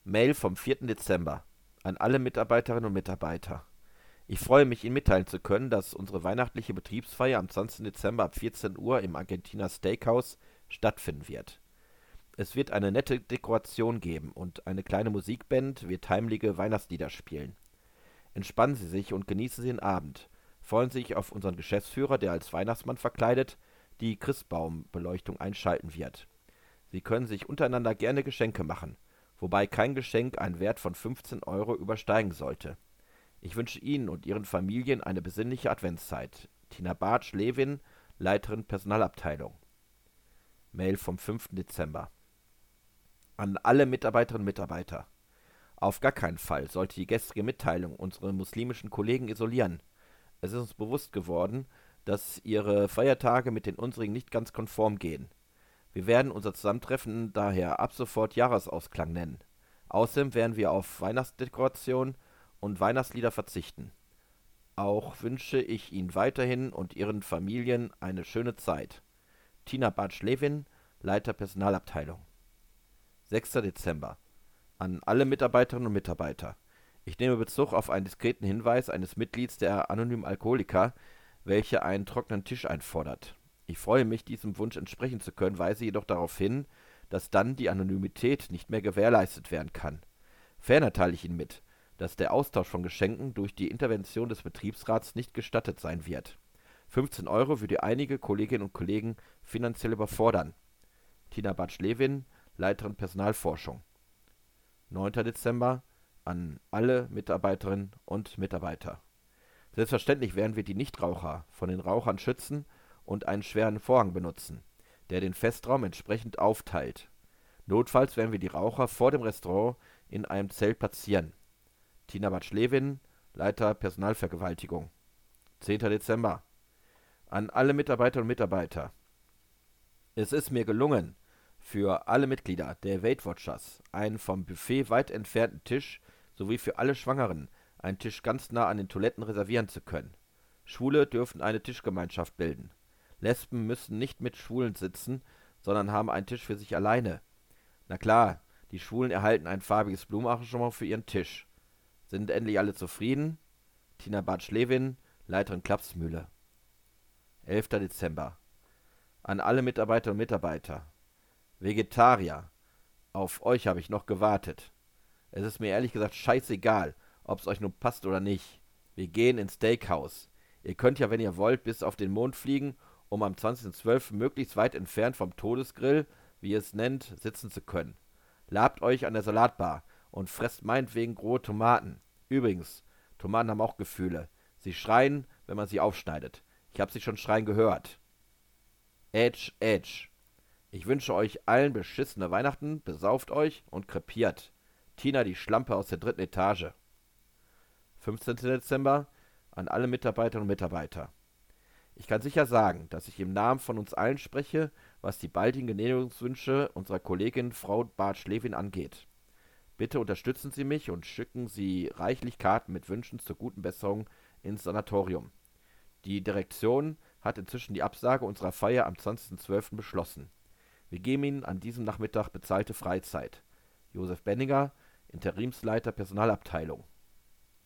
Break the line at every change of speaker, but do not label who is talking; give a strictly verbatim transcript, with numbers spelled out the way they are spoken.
Mail vom vierten Dezember an alle Mitarbeiterinnen und Mitarbeiter. Ich freue mich, Ihnen mitteilen zu können, dass unsere weihnachtliche Betriebsfeier am zwanzigsten Dezember ab vierzehn Uhr im Argentina Steakhouse stattfinden wird. Es wird eine nette Dekoration geben und eine kleine Musikband wird heimliche Weihnachtslieder spielen. Entspannen Sie sich und genießen Sie den Abend. Freuen Sie sich auf unseren Geschäftsführer, der als Weihnachtsmann verkleidet die Christbaumbeleuchtung einschalten wird. Sie können sich untereinander gerne Geschenke machen, wobei kein Geschenk einen Wert von fünfzehn Euro übersteigen sollte. Ich wünsche Ihnen und Ihren Familien eine besinnliche Adventszeit. Tina Bartsch-Lewin, Leiterin Personalabteilung. Mail vom fünften Dezember. An alle Mitarbeiterinnen und Mitarbeiter. Auf gar keinen Fall sollte die gestrige Mitteilung unsere muslimischen Kollegen isolieren. Es ist uns bewusst geworden, dass ihre Feiertage mit den unsrigen nicht ganz konform gehen. Wir werden unser Zusammentreffen daher ab sofort Jahresausklang nennen. Außerdem werden wir auf Weihnachtsdekoration und Weihnachtslieder verzichten. Auch wünsche ich Ihnen weiterhin und Ihren Familien eine schöne Zeit. Tina Bartsch-Lewin, Leiter Personalabteilung. sechster Dezember. An alle Mitarbeiterinnen und Mitarbeiter. Ich nehme Bezug auf einen diskreten Hinweis eines Mitglieds der Anonymen Alkoholiker, welche einen trockenen Tisch einfordert. Ich freue mich, diesem Wunsch entsprechen zu können, weise jedoch darauf hin, dass dann die Anonymität nicht mehr gewährleistet werden kann. Ferner teile ich Ihnen mit, dass der Austausch von Geschenken durch die Intervention des Betriebsrats nicht gestattet sein wird. fünfzehn Euro würde einige Kolleginnen und Kollegen finanziell überfordern. Tina Bartsch-Lewin, Leiterin Personalforschung. neunter Dezember an alle Mitarbeiterinnen und Mitarbeiter. Selbstverständlich werden wir die Nichtraucher von den Rauchern schützen und einen schweren Vorhang benutzen, der den Festraum entsprechend aufteilt. Notfalls werden wir die Raucher vor dem Restaurant in einem Zelt platzieren. Tina Bartsch-Lewin, Leiter Personalvergewaltigung. zehnter Dezember. An alle Mitarbeiterinnen und Mitarbeiter. Es ist mir gelungen, für alle Mitglieder der Weight Watchers einen vom Buffet weit entfernten Tisch sowie für alle Schwangeren einen Tisch ganz nah an den Toiletten reservieren zu können. Schwule dürfen eine Tischgemeinschaft bilden. Lesben müssen nicht mit Schwulen sitzen, sondern haben einen Tisch für sich alleine. Na klar, die Schwulen erhalten ein farbiges Blumenarrangement für ihren Tisch. Sind endlich alle zufrieden? Tina Bartsch-Lewin, Leiterin Klapsmühle. elfter Dezember. An alle Mitarbeiterinnen und Mitarbeiter. Vegetarier, auf euch habe ich noch gewartet. Es ist mir ehrlich gesagt scheißegal, ob es euch nun passt oder nicht. Wir gehen ins Steakhouse. Ihr könnt ja, wenn ihr wollt, bis auf den Mond fliegen, um am zwanzigsten zwölften möglichst weit entfernt vom Todesgrill, wie ihr es nennt, sitzen zu können. Labt euch an der Salatbar und fresst meinetwegen rohe Tomaten. Übrigens, Tomaten haben auch Gefühle. Sie schreien, wenn man sie aufschneidet. Ich habe sie schon schreien gehört. Edge, Edge. Ich wünsche euch allen beschissene Weihnachten, besauft euch und krepiert. Tina, die Schlampe aus der dritten Etage. fünfzehnter Dezember an alle Mitarbeiterinnen und Mitarbeiter. Ich kann sicher sagen, dass ich im Namen von uns allen spreche, was die baldigen Genehmigungswünsche unserer Kollegin Frau Bartsch-Lewin angeht. Bitte unterstützen Sie mich und schicken Sie reichlich Karten mit Wünschen zur guten Besserung ins Sanatorium. Die Direktion hat inzwischen die Absage unserer Feier am zwanzigsten zwölften beschlossen. Wir geben Ihnen an diesem Nachmittag bezahlte Freizeit. Josef Benninger, Interimsleiter Personalabteilung.